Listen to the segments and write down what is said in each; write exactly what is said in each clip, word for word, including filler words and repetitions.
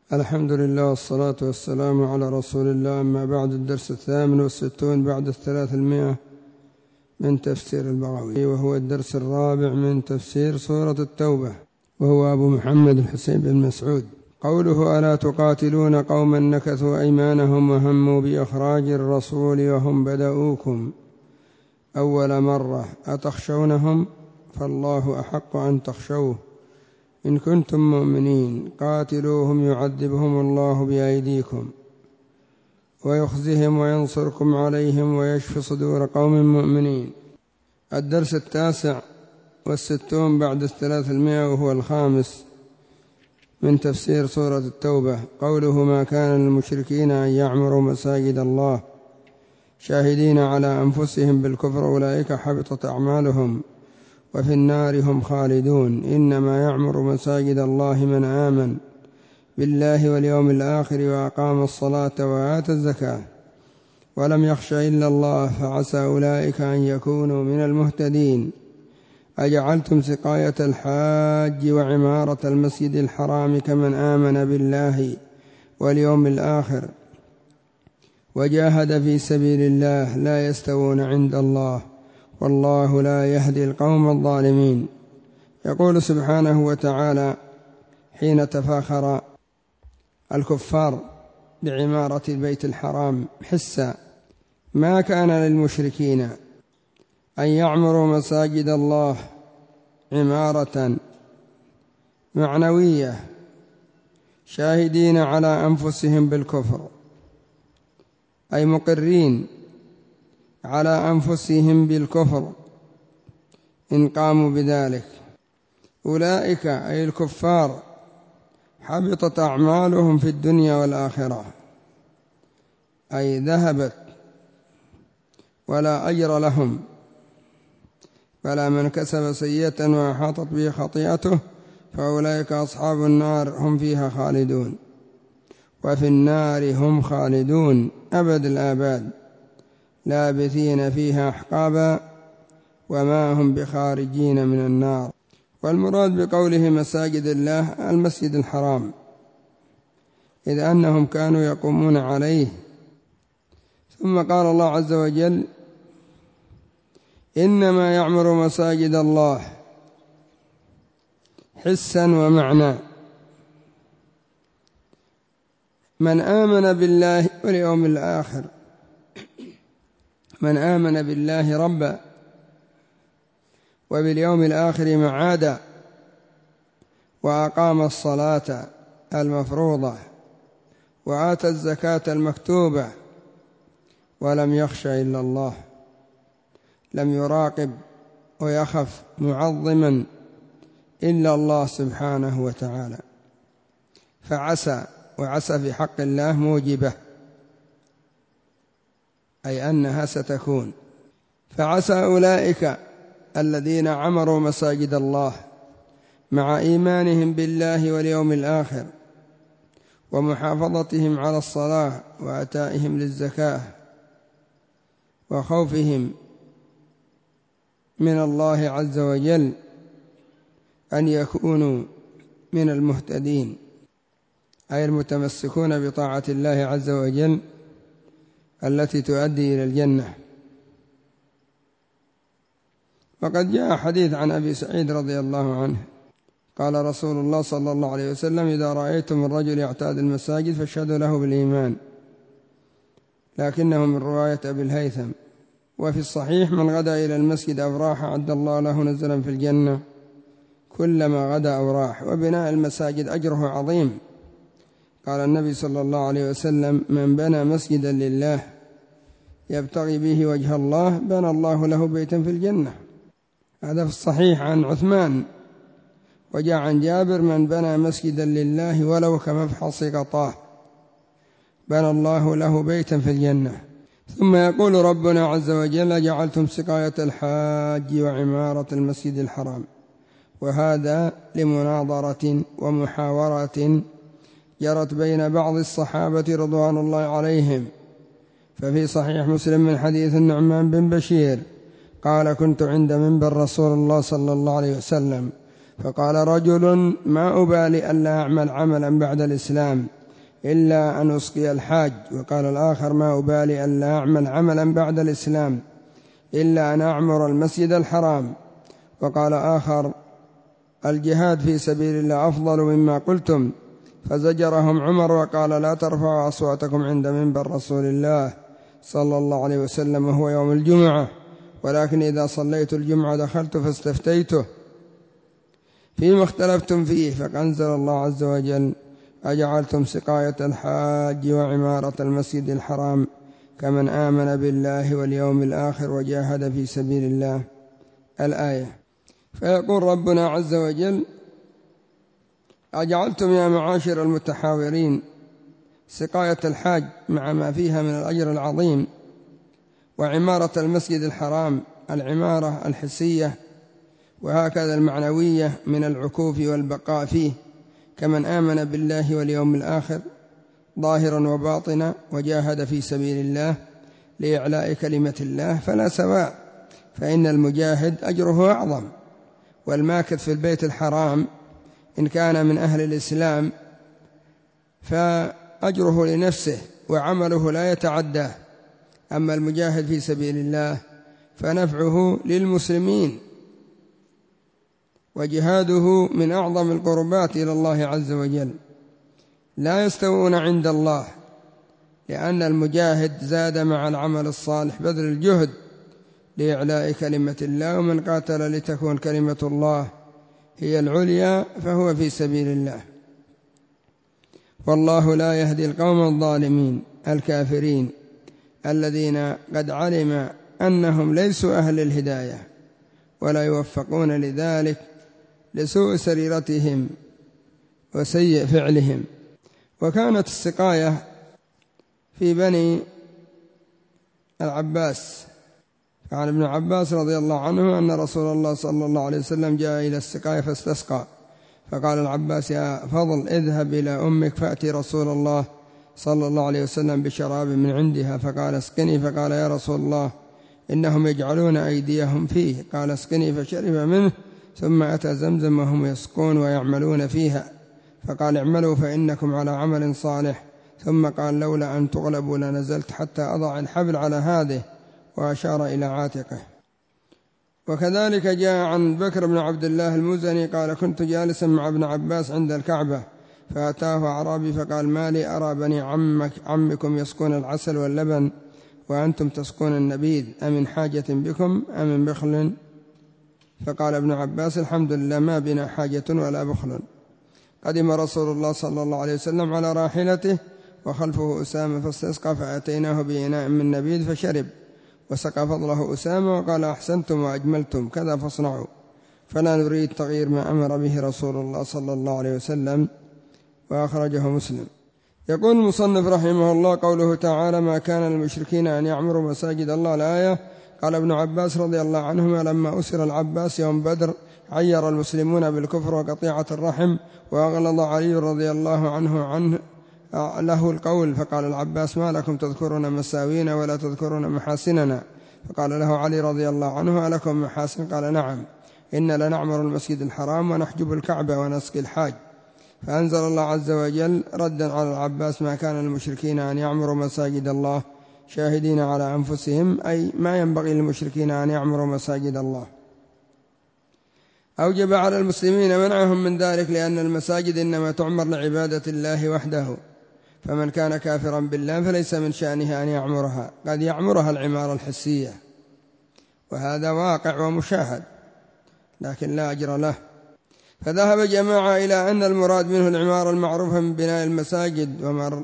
الحمد لله والصلاة والسلام على رسول الله. أما بعد، الدرس الثامن والستون بعد الثلاثمائة من تفسير البغوي، وهو الدرس الرابع من تفسير سورة التوبة، وهو أبو محمد الحسين بن مسعود. قوله: ألا تقاتلون قوما نكثوا أيمانهم وهموا بإخراج الرسول وهم بدؤوكم أول مرة أتخشونهم فالله أحق أن تخشوه إن كنتم مؤمنين. قاتلوهم يعذبهم الله بأيديكم ويخزهم وينصركم عليهم ويشف صدور قوم مؤمنين. الدرس التاسع والستون بعد الثلاثمائة، وهو الخامس من تفسير سورة التوبة. قوله: ما كان للمشركين أن يعمروا مساجد الله شاهدين على أنفسهم بالكفر أولئك حبطت أعمالهم وفي النار هم خالدون. إنما يعمر مساجد الله من آمن بالله واليوم الآخر وأقام الصلاة وآتى الزكاة ولم يخش إلا الله فعسى أولئك أن يكونوا من المهتدين. أجعلتم سقاية الحاج وعمارة المسجد الحرام كمن آمن بالله واليوم الآخر وجاهد في سبيل الله لا يستوون عند الله والله لا يهدي القوم الظالمين. يقول سبحانه وتعالى حين تفاخر الكفار بعمارة البيت الحرام حسا: ما كان للمشركين أن يعمروا مساجد الله عمارة معنوية شاهدين على أنفسهم بالكفر، أي مقرين على أنفسهم بالكفر إن قاموا بذلك. أولئك أي الكفار حبطت أعمالهم في الدنيا والآخرة، أي ذهبت ولا أجر لهم. فلا من كسب سيئة وأحاطت به خطيئته فأولئك أصحاب النار هم فيها خالدون وفي النار هم خالدون أبد الآباد لابثين فيها أحقابا وما هم بخارجين من النار. والمراد بقوله مساجد الله المسجد الحرام، إذ أنهم كانوا يقومون عليه. ثم قال الله عز وجل: إنما يعمر مساجد الله حسا ومعنى من آمن بالله واليوم الآخر، من آمن بالله ربا وباليوم الآخر معادا وأقام الصلاة المفروضة وآتى الزكاة المكتوبة ولم يخش إلا الله، لم يراقب ويخف معظما إلا الله سبحانه وتعالى. فعسى، وعسى في حق الله موجبة، أي أنها ستكون. فعسى أولئك الذين عمروا مساجد الله مع إيمانهم بالله واليوم الآخر ومحافظتهم على الصلاة وأتائهم للزكاة وخوفهم من الله عز وجل أن يكونوا من المهتدين، أي المتمسكون بطاعة الله عز وجل التي تؤدي إلى الجنة. وقد جاء حديث عن أبي سعيد رضي الله عنه قال رسول الله صلى الله عليه وسلم: إذا رأيتم الرجل يعتاد المساجد فاشهدوا له بالإيمان، لكنه من رواية أبي الهيثم. وفي الصحيح: من غدا إلى المسجد أو راح عد الله له نزلا في الجنة كلما غدا أو راح. وبناء المساجد أجره عظيم. قال النبي صلى الله عليه وسلم: من بنى مسجدا لله يبتغي به وجه الله بنى الله له بيتا في الجنة. هذا في الصحيح عن عثمان. وجاء عن جابر: من بنى مسجدا لله ولو كمفحص قطاه بنى الله له بيتا في الجنة. ثم يقول ربنا عز وجل: جعلتم سقاية الحاج وعمارة المسجد الحرام. وهذا لمناظرة ومحاورة جرت بين بعض الصحابة رضوان الله عليهم. ففي صحيح مسلم من حديث النعمان بن بشير قال: كنت عند منبر رسول الله صلى الله عليه وسلم فقال رجل: ما أبالي ألا أعمل عملا بعد الإسلام إلا أن أسقي الحاج. وقال الآخر ما أبالي أن لا أعمل عملا بعد الإسلام إلا أن أعمر المسجد الحرام. وقال آخر الجهاد في سبيل الله أفضل مما قلتم، فزجرهم عمر وقال لا ترفعوا أصواتكم عند منبر رسول الله صلى الله عليه وسلم وهو يوم الجمعة، ولكن إذا صليت الجمعة دخلت فاستفتيته فيما اختلفتم فيه، فأنزل الله عز وجل أجعلتم سقاية الحاج وعمارة المسجد الحرام كمن آمن بالله واليوم الآخر وجاهد في سبيل الله، الآية. فيقول ربنا عز وجل أجعلتم يا معاشر المتحاورين سقاية الحاج مع ما فيها من الأجر العظيم وعمارة المسجد الحرام، العمارة الحسية وهكذا المعنوية من العكوف والبقاء فيه، كمن آمن بالله واليوم الآخر ظاهرا وباطنا وجاهد في سبيل الله لإعلاء كلمة الله، فلا سواء، فإن المجاهد أجره أعظم، والماكث في البيت الحرام إن كان من أهل الإسلام فأجره لنفسه وعمله لا يتعداه، أما المجاهد في سبيل الله فنفعه للمسلمين، وجهاده من أعظم القربات إلى الله عز وجل، لا يستوون عند الله، لأن المجاهد زاد مع العمل الصالح بذل الجهد لإعلاء كلمة الله، ومن قاتل لتكون كلمة الله هي العليا فهو في سبيل الله. والله لا يهدي القوم الظالمين الكافرين الذين قد علم أنهم ليسوا أهل الهداية ولا يوفقون لذلك لسوء سريرتهم وسيء فعلهم. وكانت السقاية في بني العباس، عن ابن عباس رضي الله عنه أن رسول الله صلى الله عليه وسلم جاء إلى السقاية فاستسقى، فقال العباس يا فضل اذهب إلى أمك فأتي رسول الله صلى الله عليه وسلم بشراب من عندها، فقال اسقني، فقال يا رسول الله إنهم يجعلون أيديهم فيه، قال اسقني، فشرب منه، ثم أتى زمزم وهم يسقون ويعملون فيها، فقال اعملوا فإنكم على عمل صالح، ثم قال لولا أن تغلبوا لنزلت حتى أضع الحبل على هذه، وأشار إلى عاتقه. وكذلك جاء عن بكر بن عبد الله المزني قال كنت جالسا مع ابن عباس عند الكعبة، فأتاه أعرابي فقال ما لي أرى بني عمك عمكم يسقون العسل واللبن وأنتم تسقون النبيذ، أمن حاجة بكم أم من بخل؟ فقال ابن عباس الحمد لله ما بنا حاجة ولا بخل. قدم رسول الله صلى الله عليه وسلم على راحلته وخلفه أسامة فاستسقى، فأتيناه بإناء من نبيذ فشرب، وسقى فضله أسامة وقال أحسنتم وأجملتم كذا فاصنعوا، فلا نريد تغيير ما أمر به رسول الله صلى الله عليه وسلم. وأخرجه مسلم. يقول المصنف رحمه الله قوله تعالى ما كان للمشركين أن يعمروا مساجد الله، الآية. قال ابن عباس رضي الله عنهما لما أسر العباس يوم بدر عير المسلمون بالكفر وقطيعة الرحم، وأغلظ علي رضي الله عنه عنه له القول، فقال العباس ما لكم تذكرون مساوينا ولا تذكرون محاسننا؟ فقال له علي رضي الله عنه ألكم محاسن؟ قال نعم، إن لنعمر المسجد الحرام ونحجب الكعبة ونسقي الحاج. فأنزل الله عز وجل ردا على العباس ما كان للمشركين أن يعمروا مساجد الله شاهدين على أنفسهم، أي ما ينبغي للمشركين أن يعمروا مساجد الله. أوجب على المسلمين منعهم من ذلك، لأن المساجد إنما تعمر لعبادة الله وحده، فمن كان كافرا بالله فليس من شأنه أن يعمرها، قد يعمرها العمارة الحسية، وهذا واقع ومشاهد لكن لا أجر له. فذهب جماعة إلى أن المراد منه العمارة المعروفة من بناء المساجد ومر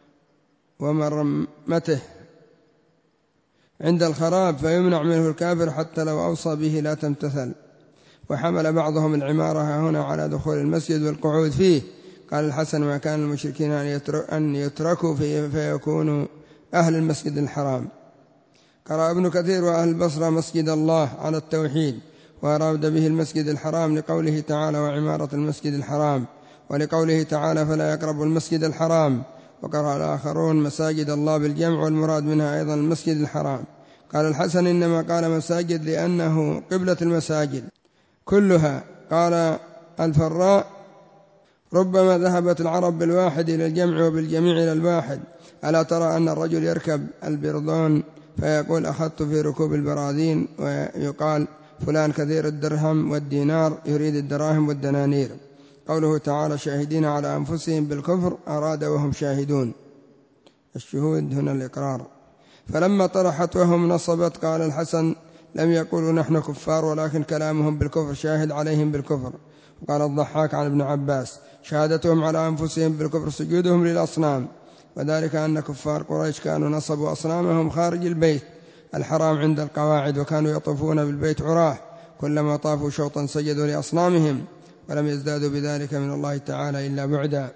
ومرمته عند الخراب، فيمنع منه الكافر حتى لو أوصى به لا تمتثل. وحمل بعضهم العمارة هنا على دخول المسجد والقعود فيه. قال الحسن ما كان المشركين أن يتركوا فيه فيكونوا أهل المسجد الحرام. قرأ ابن كثير وأهل البصرة مسجد الله على التوحيد، وأراد به المسجد الحرام لقوله تعالى وعمارة المسجد الحرام، ولقوله تعالى فلا يقربوا المسجد الحرام. وقرأ الآخرون مساجد الله بالجمع، والمراد منها أيضا المسجد الحرام. قال الحسن إنما قال مساجد لأنه قبلة المساجد كلها. قال الفراء ربما ذهبت العرب بالواحد إلى الجمع وبالجميع إلى الواحد. ألا ترى أن الرجل يركب البردون فيقول أخذت في ركوب البراذين، ويقال فلان كثير الدرهم والدينار يريد الدراهم والدنانير. قوله تعالى شاهدين على أنفسهم بالكفر أراد وهم شاهدون، الشهود هنا الإقرار. فلما طرحت وهم نصبت قال الحسن لم يقولوا نحن كفار، ولكن كلامهم بالكفر شاهد عليهم بالكفر. وقال الضحاك عن ابن عباس شهادتهم على أنفسهم بالكفر سجودهم للأصنام، وذلك أن كفار قريش كانوا نصبوا أصنامهم خارج البيت الحرام عند القواعد، وكانوا يطوفون بالبيت عراه، كلما طافوا شوطا سجدوا لأصنامهم، ولم يزدادوا بذلك من الله تعالى إلا بعدا.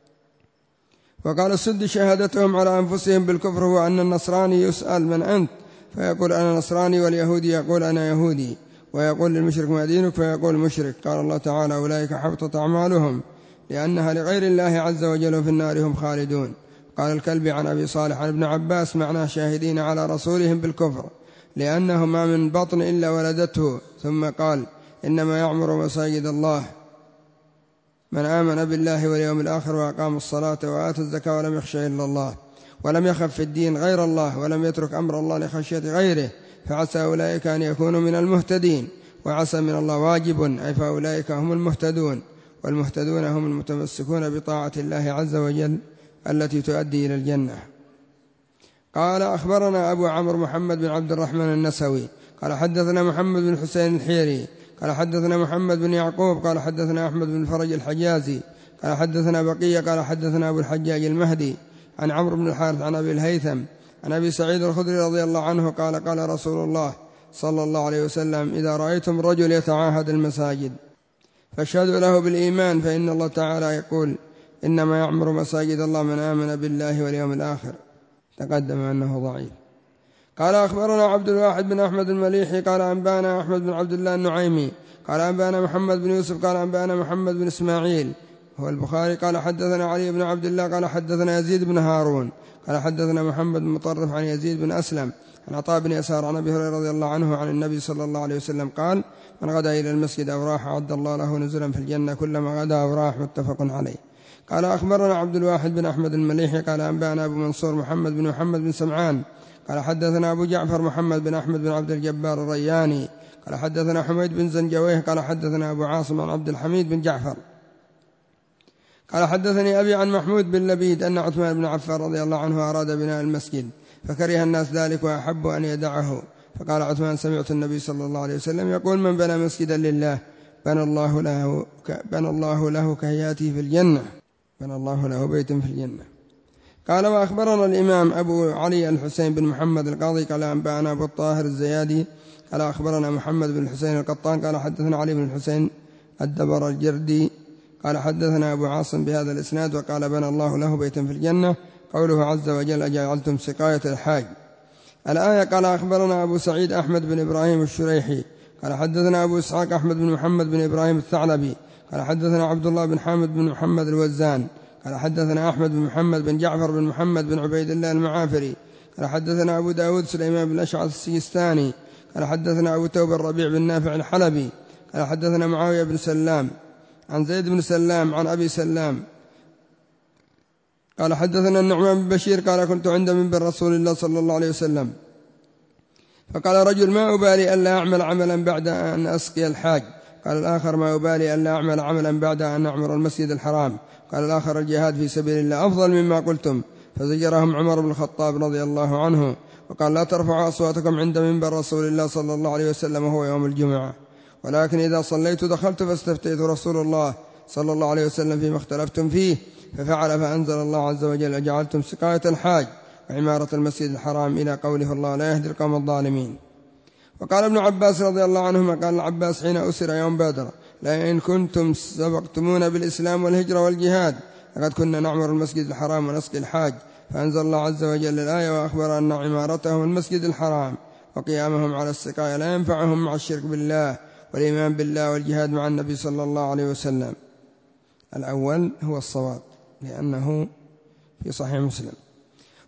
وقال السد شهادتهم على أنفسهم بالكفر هو أن النصراني يسأل من أنت فيقول أنا نصراني، واليهودي يقول أنا يهودي، ويقول للمشرك ما دينك فيقول مشرك. قال الله تعالى أولئك حبطت أعمالهم لأنها لغير الله عز وجل في النار هم خالدون. قال الكلبي عن أبي صالح عن ابن عباس معناه شاهدين على رسولهم بالكفر لأنه ما من بطن إلا ولدته. ثم قال إنما يعمر مساجد الله من آمن بالله واليوم الآخر وأقام الصلاة وآتى الزكاة ولم يخش إلا الله، ولم يخف في الدين غير الله، ولم يترك أمر الله لخشية غيره، فعسى أولئك أن يكونوا من المهتدين. وعسى من الله واجب، أي فأولئك هم المهتدون، والمهتدون هم المتمسكون بطاعة الله عز وجل التي تؤدي إلى الجنة. قال أخبرنا أبو عمرو محمد بن عبد الرحمن النسوي قال حدثنا محمد بن حسين الحيري قال حدثنا محمد بن يعقوب قال حدثنا أحمد بن فرج الحجازي قال حدثنا بقية قال حدثنا أبو الحجاج المهدي عن عمرو بن الحارث عن أبي الهيثم عن أبي سعيد الخدري رضي الله عنه قال قال رسول الله صلى الله عليه وسلم إذا رأيتم رجل يتعاهد المساجد فاشهدوا له بالإيمان، فإن الله تعالى يقول إنما يعمر مساجد الله من آمن بالله واليوم الآخر. تقدم أنه ضعيف. قال أخبرنا عبد الواحد بن أحمد المليحي قال أنبانا أحمد بن عبد الله النعيمي قال أنبانا محمد بن يوسف قال أنبانا محمد بن إسماعيل هو البخاري قال حدثنا علي بن عبد الله قال حدثنا يزيد بن هارون قال حدثنا محمد بن مطرف عن يزيد بن أسلم عن عطاء بن يسار عن أبي هريرة رضي الله عنه عن النبي صلى الله عليه وسلم قال من غدا إلى المسجد أو راح أعد الله له نزلا في الجنة كلما غدا أو راح، متفق عليه. قال أخبرنا عبد الواحد بن أحمد المليحي قال أنبانا أبو منصور محمد بن محمد بن سمعان قال حدثنا أبو جعفر محمد بن أحمد بن عبد الجبار الرياني قال حدثنا حميد بن زنجويه قال حدثنا أبو عاصم عن عبد الحميد بن جعفر قال حدثني أبي عن محمود بن لبيد أن عثمان بن عفان رضي الله عنه أراد بناء المسجد فكره الناس ذلك وأحبوا أن يدعه، فقال عثمان سمعت النبي صلى الله عليه وسلم يقول من بنى مسجدا لله بنى الله له بنى الله له كهياته في الجنة بنى الله له بيتا في الجنة. قال وأخبرنا الإمام أبو علي الحسين بن محمد القاضي قال أنبأنا أبو الطاهر الزيادي قال أخبرنا محمد بن الحسين القطان قال حدثنا علي بن الحسين الدبر الجردي قال حدثنا أبو عاصم بهذا الإسناد وقال بنى الله له بيتا في الجنة. قوله عز وجل أجعلتم سقاية الحاج. الآية. قال أخبرنا أبو سعيد أحمد بن إبراهيم الشريحي قال حدثنا أبو إسحاق أحمد بن محمد بن إبراهيم الثعلبي قال حدثنا عبد الله بن حامد بن محمد الوزان قال حدثنا أحمد بن محمد بن جعفر بن محمد بن عبيد الله المعافري قال حدثنا أبو داود سليمان بن أشعث السيستاني قال حدثنا أبو توبة الربيع بن نافع الحلبي قال حدثنا معاوية بن سلام عن زيد بن سلام عن أبي سلام قال حدثنا النعمان بن بشير قال كنت عند منبر رسول الله صلى الله عليه وسلم فقال رجل ما أبالي ألا أعمل عملا بعد أن أسقي الحاج. قال الآخر ما أبالي ألا أعمل عملا بعد أن أعمر المسجد الحرام. قال الآخر الجهاد في سبيل الله أفضل مما قلتم. فزجرهم عمر بن الخطاب رضي الله عنه وقال لا ترفعوا أصواتكم عند منبر رسول الله صلى الله عليه وسلم وهو يوم الجمعة، ولكن إذا صليت دخلت فاستفتيت رسول الله صلى الله عليه وسلم فيما اختلفتم فيه ففعل، فأنزل الله عز وجل أجعلتم سقاية الحاج وعمارة المسجد الحرام إلى قوله الله لا يهدي القوم الظالمين. وقال ابن عباس رضي الله عنهما قال العباس حين أسر يوم بدر لئن كنتم سبقتمون بالإسلام والهجرة والجهاد لقد كنا نعمر المسجد الحرام ونسقي الحاج. فأنزل الله عز وجل الآية وأخبر أن عمارتهم المسجد الحرام وقيامهم على السقاية لا ينفعهم مع الشرك بالله والإيمان بالله والجهاد مع النبي صلى الله عليه وسلم. الأول هو الصواب لأنه في صحيح مسلم.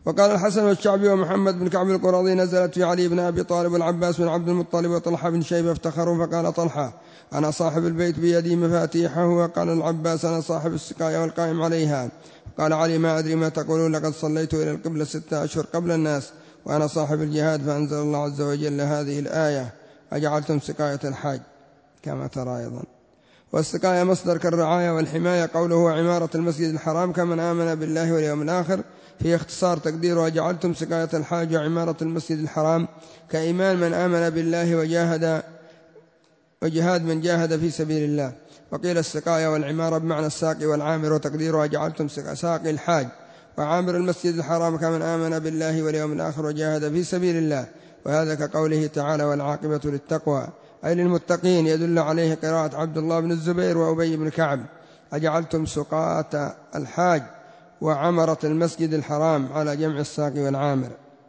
وقال الحسن والشعبي ومحمد بن كعب القرظي نزلت في علي بن أبي طالب والعباس بن عبد المطلب وطلحة بن شيبة افتخروا، فقال طلحة: أنا صاحب البيت بيدي مفاتيحه، وقال العباس: أنا صاحب السقاية والقائم عليها. قال علي: ما أدري ما تقولون، لقد صليت إلى القبلة ستة أشهر قبل الناس وأنا صاحب الجهاد. فأنزل الله عز وجل هذه الآية: أجعلتم سقاية الحاج كما ترى أيضا. والسقاية مصدر كالرعاية والحماية. قوله عمارة المسجد الحرام كمن آمن بالله واليوم الآخر، في اختصار تقديره: وجعلتم سقاية الحاج وعمارة المسجد الحرام كإيمان من آمن بالله وجاهد وجهاد من جاهد في سبيل الله. وقيل السقاية والعمارة بمعنى الساقي والعامر، وتقديره: وجعلتم ساقي الحاج وعامر المسجد الحرام كمن آمن بالله واليوم الآخر وجاهد في سبيل الله. وهذا كقوله تعالى: والعاقبة للتقوى، أي للمتقين. يدل عليه قراءة عبد الله بن الزبير وأبي بن كعب: أجعلتم سقاة الحاج وعمرة المسجد الحرام، على جمع الساقي والعامر.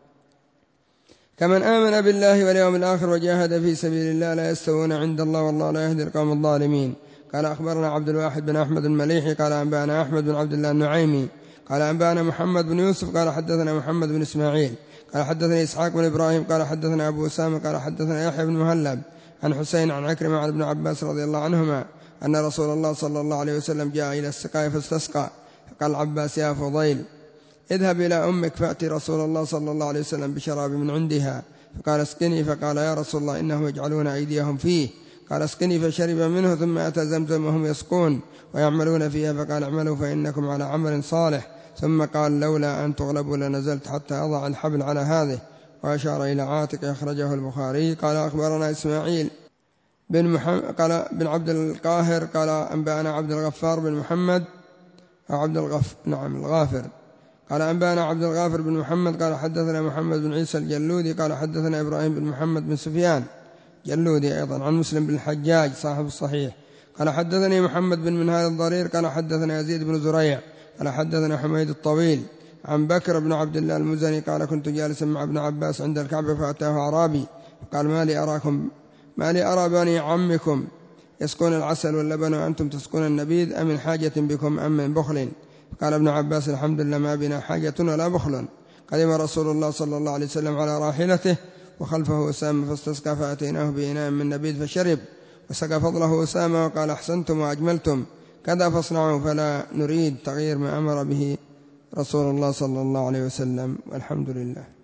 كمن آمن بالله واليوم الآخر وجاهد في سبيل الله لا يستوون عند الله، والله لا يهدي القوم الظالمين. قال أخبرنا عبد الواحد بن أحمد المليحي قال أنبأنا أحمد بن عبد الله النعيمي قال أنبأنا محمد بن يوسف قال حدثنا محمد بن إسماعيل قال حدثني إسحاق بن إبراهيم قال حدثنا أبو أسامة قال حدثنا يحيى بن مهلب عن حسين عن عكرمة عن ابن عباس رضي الله عنهما أن رسول الله صلى الله عليه وسلم جاء إلى السقاية فاستسقى، فقال العباس: يا فضيل، اذهب إلى أمك فأتي رسول الله صلى الله عليه وسلم بشراب من عندها. فقال: اسقني. فقال: يا رسول الله، إنهم يجعلون أيديهم فيه. قال: اسقني. فشرب منه، ثم أتى زمزم وهم يسقون ويعملون فيها، فقال: اعملوا فإنكم على عمل صالح. ثم قال: لولا أن تغلبوا لنزلت حتى أضع الحبل على هذه، وأشار إلى عاتق. أخرجه البخاري. قال أخبرنا إسماعيل بن, محمد قال بن عبد القاهر قال أنبأنا عبد الغفار بن محمد أو عبد الغف نعم الغافر قال أنبأنا عبد الغافر بن محمد قال حدثنا محمد بن عيسى الجلودي قال حدثنا إبراهيم بن محمد بن سفيان جلودي أيضا عن مسلم بن الحجاج صاحب الصحيح قال حدثني محمد بن منهال الضرير قال حدثنا يزيد بن زريع قال حدثنا حميد الطويل عن بكر بن عبد الله المزني قال: كنت جالسا مع ابن عباس عند الكعبة فأتاه أعرابي قال: ما لي أراكم ما لي أرى بني عمكم يسقون العسل واللبن وأنتم تسقون النبيذ، أم من حاجة بكم أم من بخل؟ قال ابن عباس: الحمد لله، ما بنا حاجة ولا بخل. قدم رسول الله صلى الله عليه وسلم على راحلته وخلفه أسامة فاستسقى، فأتيناه بإناء من نبيذ فشرب، وسقى فضله أسامة وقال: أحسنتم وأجملتم، كذا فاصنعوا، فلا نريد تغيير ما أمر به رسول الله صلى الله عليه وسلم. والحمد لله.